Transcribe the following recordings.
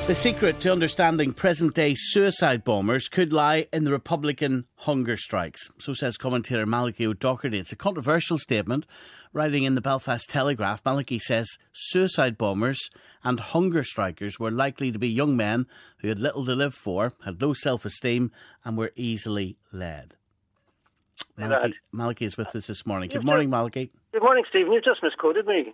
The secret to understanding present-day suicide bombers could lie in the Republican hunger strikes. So says commentator Malachy O'Doherty. It's a controversial statement. Writing in the Belfast Telegraph, Malachy says suicide bombers and hunger strikers were likely to be young men who had little to live for, had low self-esteem and were easily led. Malachy is with us this morning. Good morning, Malachy. Good morning, Stephen. You just misquoted me.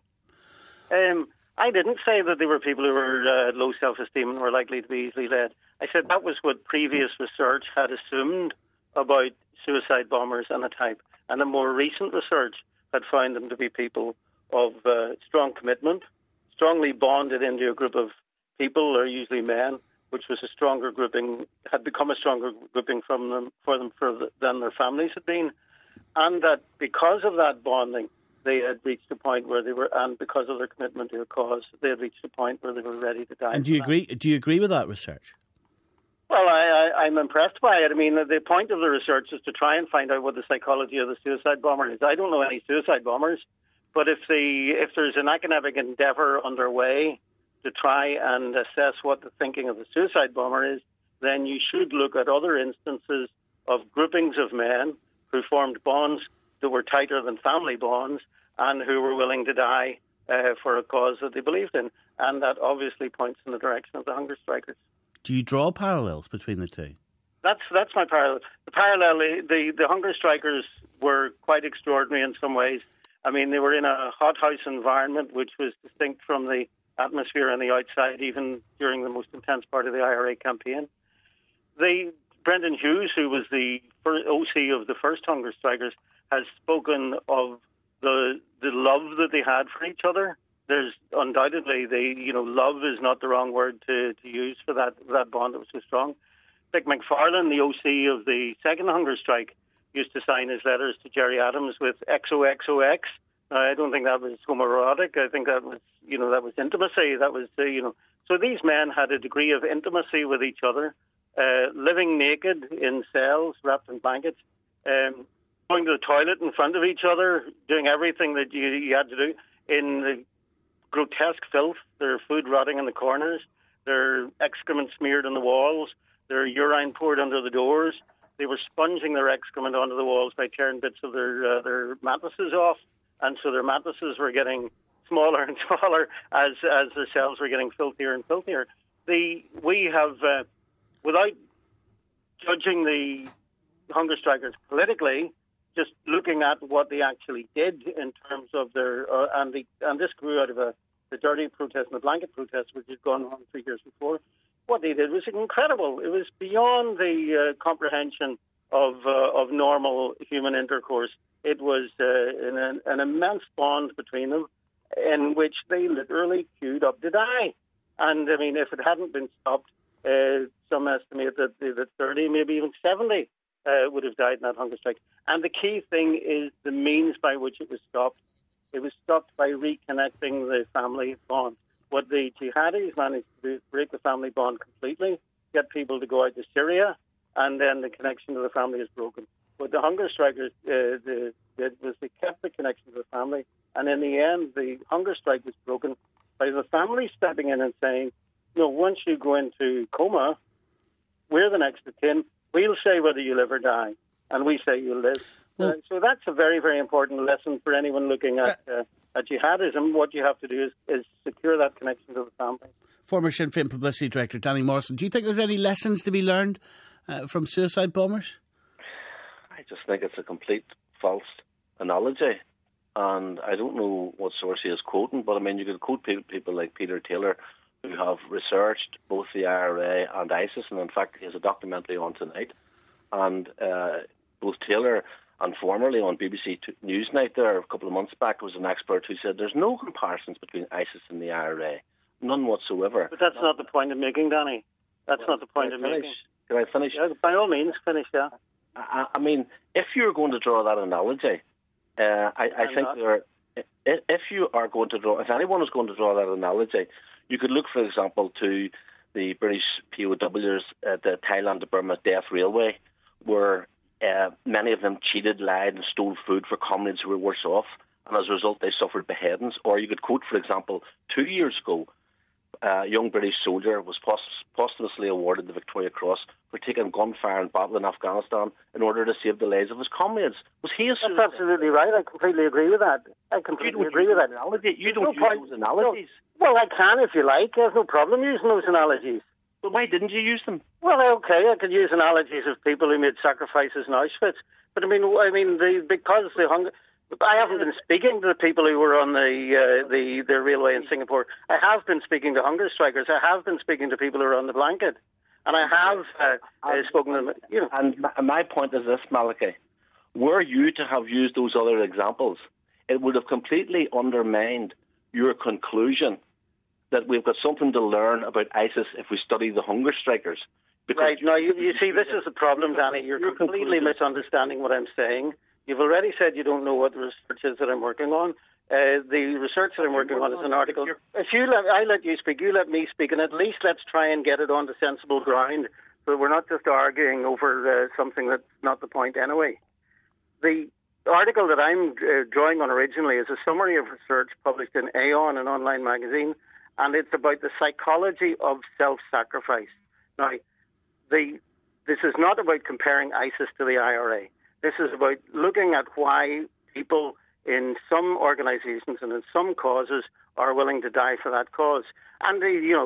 I didn't say that they were people who were low self-esteem and were likely to be easily led. I said that was what previous research had assumed about suicide bombers and a type. And the more recent research had found them to be people of strong commitment, strongly bonded into a group of people, or usually men, which was a stronger grouping, had become a stronger grouping for them than their families had been. And that because of that bonding, they had reached a point where they were, and because of their commitment to a cause, they had reached a point where they were ready to die. And do you agree? Do you agree with that research? Well, I'm impressed by it. I mean, the point of the research is to try and find out what the psychology of the suicide bomber is. I don't know any suicide bombers, but if there's an academic endeavour underway to try and assess what the thinking of the suicide bomber is, then you should look at other instances of groupings of men who formed bonds that were tighter than family bonds and who were willing to die for a cause that they believed in. And that obviously points in the direction of the hunger strikers. Do you draw parallels between the two? That's my parallel. The hunger strikers were quite extraordinary in some ways. I mean, they were in a hothouse environment which was distinct from the atmosphere on the outside, even during the most intense part of the IRA campaign. Brendan Hughes, who was the OC of the first hunger strikers, has spoken of the love that they had for each other. There's undoubtedly love is not the wrong word to use for that bond that was so strong. Dick McFarlane, the OC of the second hunger strike, used to sign his letters to Gerry Adams with XOXOX. I don't think that was homoerotic. I think that was intimacy. That was So these men had a degree of intimacy with each other, living naked in cells wrapped in blankets, going to the toilet in front of each other, doing everything that you had to do in the grotesque filth, their food rotting in the corners, their excrement smeared on the walls, their urine poured under the doors. They were sponging their excrement onto the walls by tearing bits of their mattresses off, and so their mattresses were getting smaller and smaller as their cells were getting filthier and filthier. We have, without judging the hunger strikers politically, just looking at what they actually did in terms of their and this grew out of the dirty protest and the blanket protest, which had gone on 3 years before. What they did was incredible. It was beyond the comprehension of normal human intercourse. It was an immense bond between them, in which they literally queued up to die. And I mean, if it hadn't been stopped, some estimate that 30, maybe even 70. Would have died in that hunger strike. And the key thing is the means by which it was stopped. It was stopped by reconnecting the family bond. What the jihadis managed to do is break the family bond completely, get people to go out to Syria, and then the connection to the family is broken. What the hunger strikers did was they kept the connection to the family, and in the end, the hunger strike was broken by the family stepping in and saying, no, once you go into coma, we're the next of kin. We'll say whether you live or die, and we say you'll live. So that's a very, very important lesson for anyone looking at jihadism. What you have to do is secure that connection to the family. Former Sinn Féin Publicity Director Danny Morrison, do you think there's any lessons to be learned from suicide bombers? I just think it's a complete false analogy, and I don't know what source he is quoting, but I mean, you could quote people like Peter Taylor, who have researched both the IRA and ISIS, and in fact he has a documentary on tonight. And both Taylor and formerly on BBC Newsnight there a couple of months back was an expert who said there's no comparisons between ISIS and the IRA, none whatsoever. But that's not the point I'm making, Danny. That's not the point I'm making. Can I finish? Yeah, by all means, finish, yeah. I mean, if you're going to draw that analogy, I think if you are going to draw, if anyone is going to draw that analogy, you could look, for example, to the British POWs at the Thailand to Burma Death Railway, where many of them cheated, lied and stole food for comrades who were worse off, and as a result they suffered beheadings. Or you could quote, for example, 2 years ago, young British soldier was posthumously awarded the Victoria Cross for taking gunfire in battle in Afghanistan in order to save the lives of his comrades. Was he a That's absolutely right. I completely agree with that. I completely agree with that. You don't use those analogies. No. Well, I can if you like. There's no problem using those analogies. But why didn't you use them? Well, okay, I could use analogies of people who made sacrifices in Auschwitz. But because the hunger. I haven't been speaking to the people who were on the railway in Singapore. I have been speaking to hunger strikers. I have been speaking to people who are on the blanket, and I have spoken to them. You know. And my point is this, Malachi: were you to have used those other examples, it would have completely undermined your conclusion that we've got something to learn about ISIS if we study the hunger strikers. Right. Now, you see, this is the problem, Danny. You're completely misunderstanding what I'm saying. You've already said you don't know what the research is that I'm working on. The research that I'm working on is an article. If I let you speak, you let me speak, and at least let's try and get it onto sensible ground so that we're not just arguing over something that's not the point anyway. The article that I'm drawing on originally is a summary of research published in Aeon, an online magazine, and it's about the psychology of self-sacrifice. Now, this is not about comparing ISIS to the IRA. This is about looking at why people in some organisations and in some causes are willing to die for that cause. And,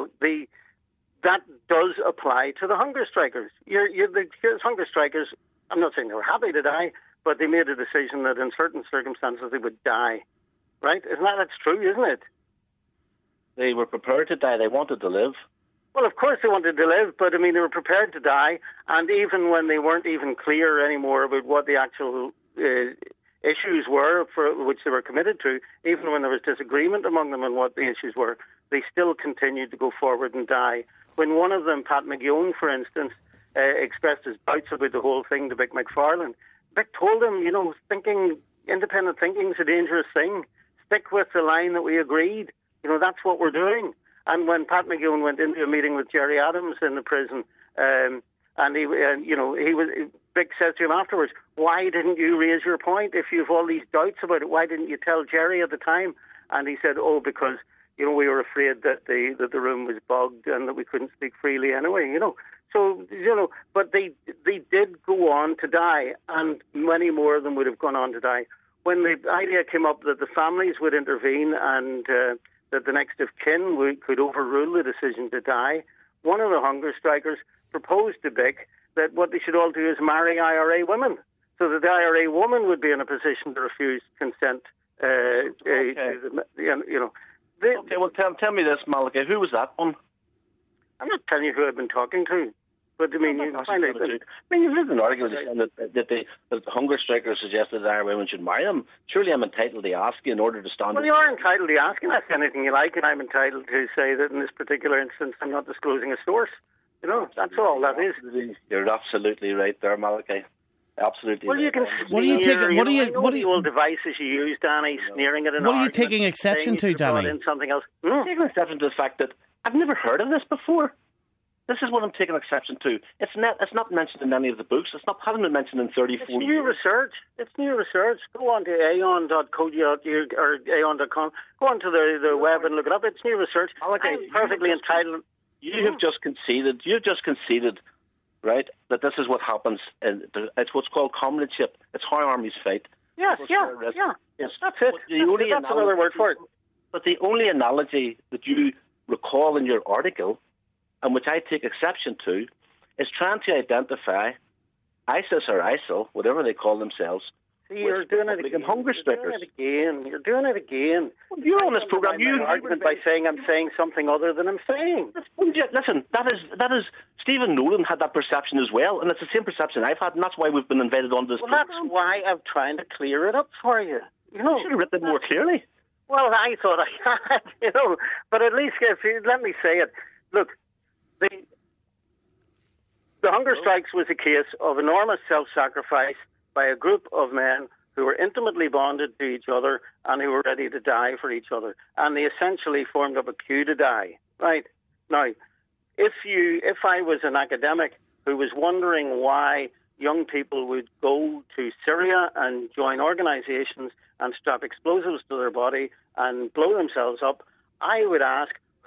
that does apply to the hunger strikers. The hunger strikers, I'm not saying they were happy to die, but they made a decision that in certain circumstances they would die. Right? That's true, isn't it? They were prepared to die. They wanted to live. Well, of course they wanted to live, but they were prepared to die, and even when they weren't even clear anymore about what the actual issues were for which they were committed to, even when there was disagreement among them on what the issues were, they still continued to go forward and die. When one of them, Pat McGeown, for instance, expressed his doubts about the whole thing to Vic McFarlane, Vic told him, independent thinking is a dangerous thing. Stick with the line that we agreed. That's what we're doing. And when Pat McGeown went into a meeting with Gerry Adams in the prison, Vic said to him afterwards, "Why didn't you raise your point? If you've all these doubts about it, why didn't you tell Gerry at the time?" And he said, "Oh, because we were afraid that the room was bugged and that we couldn't speak freely anyway." So but they did go on to die, and many more of them would have gone on to die. When the idea came up that the families would intervene and that the next of kin could overrule the decision to die, one of the hunger strikers proposed to Vic that what they should all do is marry IRA women, so that the IRA woman would be in a position to refuse consent. Okay, well, tell me this, Malachi. Who was that one? I'm not telling you who I've been talking to. But you can find out. You've written an article that the hunger strikers suggested that Irish women should marry them. Surely I'm entitled to ask you in order to stand. Well, you are entitled to ask and ask anything you like, and I'm entitled to say that in this particular instance I'm not disclosing a source. That's all that is. You're absolutely right there, Malachi. Absolutely. Well, you can. What are you taking? What are you? Old devices you use, Danny, sneering at an What are you argument, taking exception to, Danny? In something else. I'm taking exception to the fact that I've never heard of this before. This is what I'm taking exception to. It's not mentioned in any of the books. Hasn't been mentioned in 34 years. It's new research. It's new research. Go on to aeon.co.uk or aeon.com. Go on to the web and look it up. It's new research. I'm perfectly entitled. You have just conceded. You've just conceded, right, that this is what happens. It's what's called comradeship. It's how armies fight. Yes, yeah. That's it. That's another word for it. But the only analogy that you recall in your article, and which I take exception to, is trying to identify ISIS or ISIL, whatever they call themselves. See, you're doing it again. Hunger strikers. You're doing it again. Well, you're on this program. You argument by saying I'm saying something other than I'm saying. Listen, that is Stephen Nolan had that perception as well, and it's the same perception I've had, and that's why we've been invited on this program. That's why I'm trying to clear it up for you. You should have written it more clearly. Well, I thought I had, but at least let me say it. Look. The hunger strikes was a case of enormous self-sacrifice by a group of men who were intimately bonded to each other and who were ready to die for each other. And they essentially formed up a queue to die. Right? Now, if I was an academic who was wondering why young people would go to Syria and join organizations and strap explosives to their body and blow themselves up, I would ask,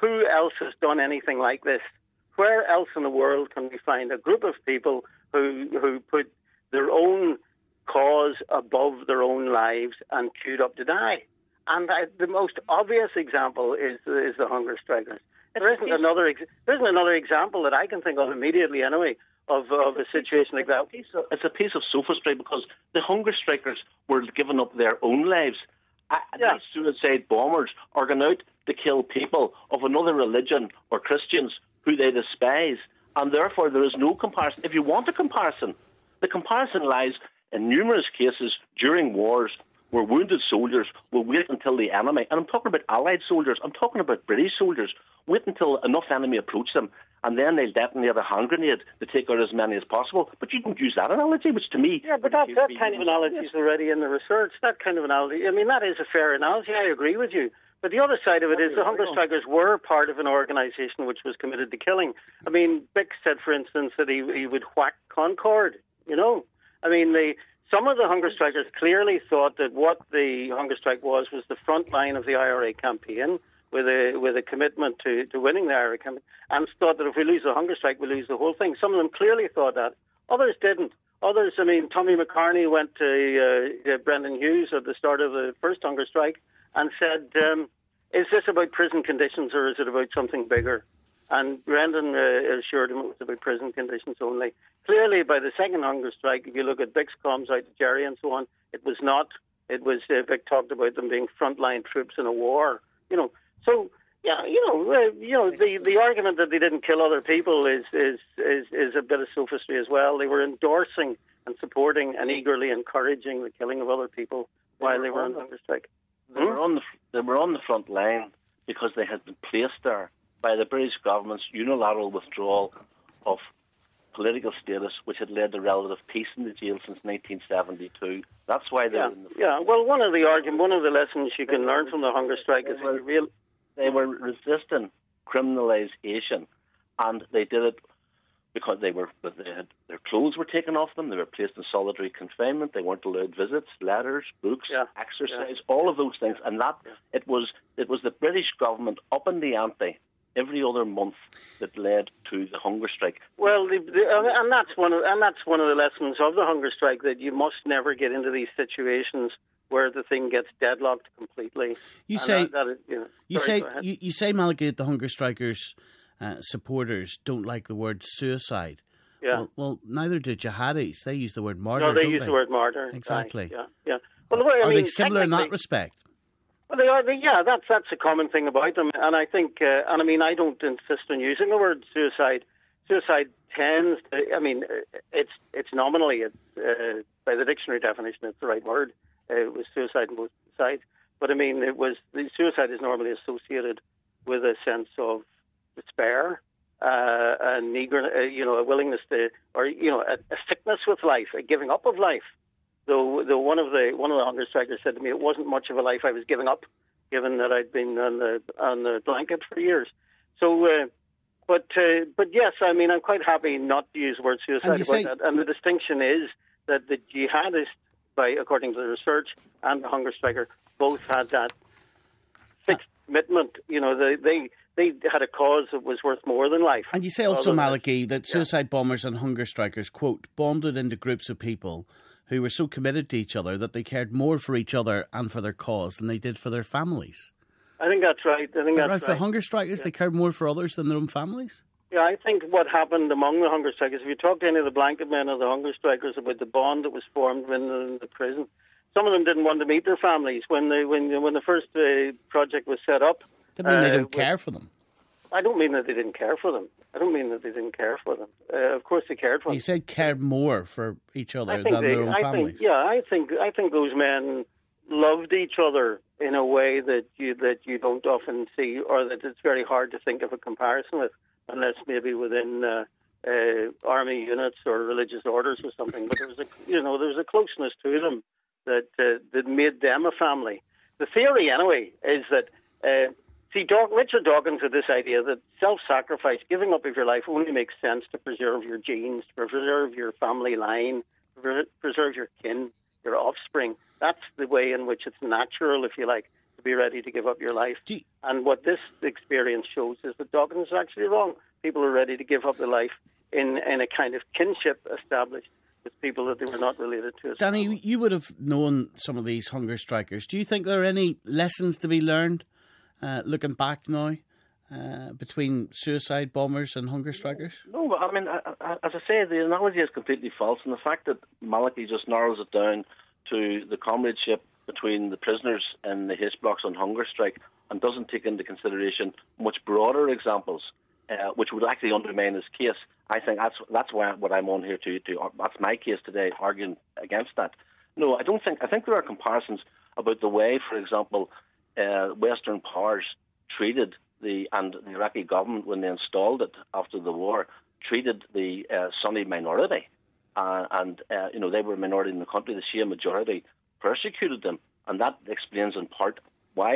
who else has done anything like this? Where else in the world can we find a group of people who put their own cause above their own lives and queued up to die? And the most obvious example is the hunger strikers. There isn't another example that I can think of immediately, anyway, of a situation like that. It's a piece of sophistry, because the hunger strikers were giving up their own lives. These suicide bombers are going out to kill people of another religion or Christians who they despise, and therefore there is no comparison. If you want a comparison, the comparison lies in numerous cases during wars where wounded soldiers will wait until the enemy, and I'm talking about Allied soldiers, I'm talking about British soldiers, wait until enough enemy approach them, and then they'll detonate a hand grenade to take out as many as possible. But you don't use that analogy, which to me... Yeah, but that kind of analogy is already in the research. That kind of analogy, I mean, that is a fair analogy, I agree with you. But the other side of it is the hunger strikers were part of an organisation which was committed to killing. I mean, Bick said, for instance, that he would whack Concord, you know. I mean, some of the hunger strikers clearly thought that what the hunger strike was the front line of the IRA campaign, with a commitment to winning the IRA campaign, and thought that if we lose the hunger strike, we lose the whole thing. Some of them clearly thought that. Others didn't. Others, I mean, Tommy McCartney went to Brendan Hughes at the start of the first hunger strike and said, is this about prison conditions or is it about something bigger? And Brendan assured him it was about prison conditions only. Clearly, by the second hunger strike, if you look at Vick's comms out to Jerry and so on, it was not. It was, Vick talked about them being frontline troops in a war. You know, so yeah, the argument that they didn't kill other people is a bit of sophistry as well. They were endorsing and supporting and eagerly encouraging the killing of other people while they were on hunger strike. They were on the front line because they had been placed there by the British government's unilateral withdrawal of political status, which had led to relative peace in the jail since 1972. That's why they were in the front. Yeah, well, one of the lessons you can learn from the hunger strike is they were resisting criminalisation, and they did it because their clothes were taken off them, they were placed in solitary confinement, they weren't allowed visits, letters, books, exercise, all of those things, and it was the British government upping the ante every other month that led to the hunger strike. Well, and that's one of the lessons of the hunger strike, that you must never get into these situations where the thing gets deadlocked completely. You say, Malachy, that the hunger strikers' supporters don't like the word suicide. Yeah. Well, neither do jihadis. They use the word martyr. No, they use the word martyr. Exactly. Right. Yeah. Well, are they similar in that respect? Well, they are. Yeah, that's a common thing about them, and I think, and I mean, I don't insist on using the word suicide. Suicide tends to, I mean, it's nominally, by the dictionary definition, it's the right word. It was suicide on both sides, but I mean, the suicide is normally associated with a sense of despair, an eager, a willingness to, or a sickness with life, a giving up of life. Though one of the hunger strikers said to me, it wasn't much of a life I was giving up, given that I'd been on the blanket for years. So, but yes, I mean, I'm quite happy not to use the word suicide about that. And the distinction is that the jihadists, according to the research, and the hunger striker both had that fixed commitment. They had a cause that was worth more than life. And you say also, Malachy, that suicide bombers and hunger strikers, quote, bonded into groups of people who were so committed to each other that they cared more for each other and for their cause than they did for their families. I think that's right. For hunger strikers, they cared more for others than their own families? Yeah, I think what happened among the hunger strikers, if you talk to any of the blanket men or the hunger strikers about the bond that was formed in the prison, some of them didn't want to meet their families when the first project was set up. That mean they don't care for them? I don't mean that they didn't care for them. Of course they cared for them. You said cared more for each other than their own families. I think those men loved each other in a way that you don't often see, or that it's very hard to think of a comparison with, unless maybe within army units or religious orders or something. But there was a closeness to them that made them a family. The theory, anyway, is that Richard Dawkins had this idea that self-sacrifice, giving up of your life, only makes sense to preserve your genes, to preserve your family line, to preserve your kin, your offspring. That's the way in which it's natural, if you like, to be ready to give up your life. And what this experience shows is that Dawkins is actually wrong. People are ready to give up their life in a kind of kinship established with people that they were not related to. Danny, you would have known some of these hunger strikers. Do you think there are any lessons to be learned, looking back now, between suicide bombers and hunger strikers? No, but I mean, as I say, the analogy is completely false, and the fact that Malachy just narrows it down to the comradeship between the prisoners in the H blocks on hunger strike and doesn't take into consideration much broader examples, which would actually undermine his case. I think that's what I'm on here to that's my case today, arguing against that. No, I don't think. I think there are comparisons about the way, for example, Western powers treated the Iraqi government when they installed it after the war, treated the Sunni minority, and they were a minority in the country. The Shia majority persecuted them, and that explains in part why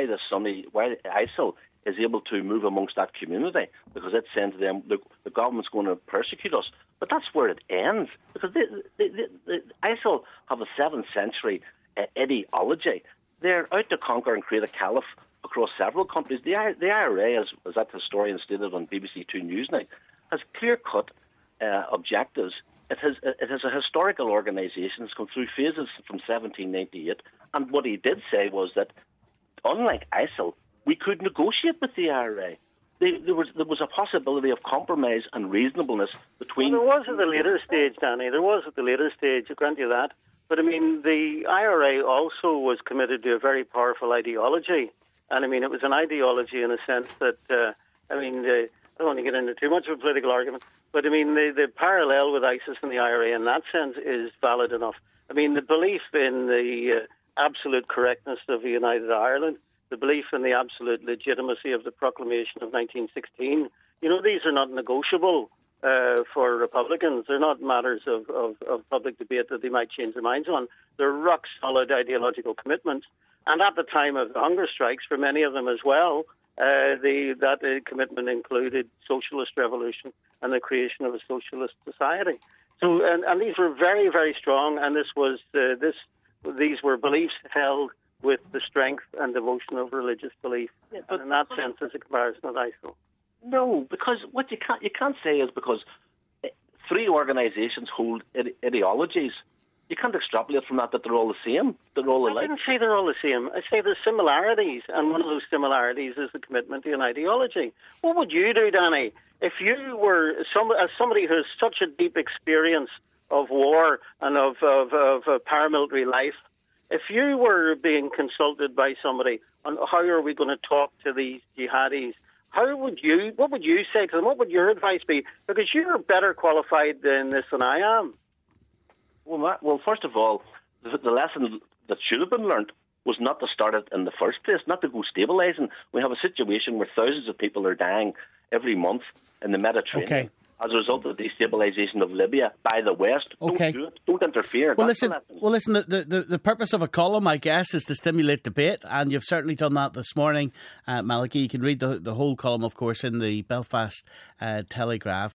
ISIL is able to move amongst that community, because it's saying to them, look, the government's going to persecute us. But that's where it ends, because the ISIL have a 7th century ideology. They're out to conquer and create a caliphate across several countries. The IRA, as that historian stated on BBC Two Newsnight, has clear-cut objectives. It has a historical organisation. It's gone through phases from 1798. And what he did say was that, unlike ISIL, we could negotiate with the IRA. There was a possibility of compromise and reasonableness between... Well, there was at the later stage, Danny. There was at the later stage, I grant you that. But, I mean, the IRA also was committed to a very powerful ideology. And, I mean, it was an ideology in a sense that, I don't want to get into too much of a political argument, but, I mean, the parallel with ISIS and the IRA in that sense is valid enough. I mean, the belief in the absolute correctness of a united Ireland, the belief in the absolute legitimacy of the proclamation of 1916, these are not negotiable for Republicans. They're not matters of public debate that they might change their minds on. They're rock-solid ideological commitments. And at the time of the hunger strikes, for many of them as well, that commitment included socialist revolution and the creation of a socialist society. So, and these were very, very strong, and these were beliefs held with the strength and devotion of religious belief. Yeah, but in that sense, it's a comparison with ISIL. No, because what you can't say is because 3 organisations hold ideologies, you can't extrapolate from that they're all the same. They're all alike. I didn't say they're all the same. I say there's similarities, and one of those similarities is the commitment to an ideology. What would you do, Danny, if you were as somebody who has such a deep experience of war and of paramilitary life? If you were being consulted by somebody on how are we going to talk to these jihadis, what would you say to them? What would your advice be? Because you're better qualified in this than I am. Well, first of all, the lesson that should have been learnt was not to start it in the first place, not to go stabilising. We have a situation where thousands of people are dying every month in the Mediterranean as a result of the destabilisation of Libya by the West. Okay. Don't do it. Don't interfere. Well, listen. The purpose of a column, I guess, is to stimulate debate, and you've certainly done that this morning, Malachy. You can read the whole column, of course, in the Belfast Telegraph.